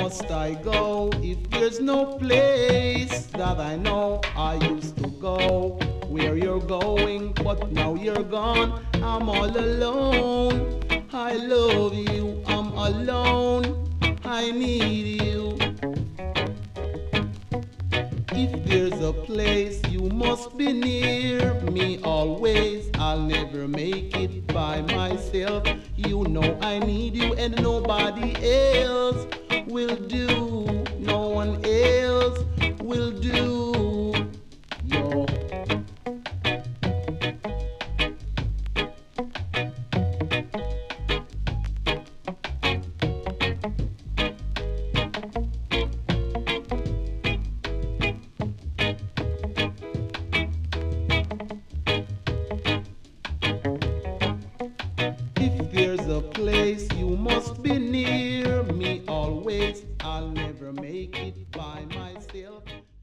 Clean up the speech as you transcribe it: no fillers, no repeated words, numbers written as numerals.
must I go if there's no place that I know I used to go? Where you're going, but now you're gone. I'm all alone. I love you, I'm alone. I need you. If there's a place you must be near me always. I'll never make it by myself. You know I need you and nobody else will do. No one else will do. Yo. If there's a place you must be near me always, I'll never make it by myself.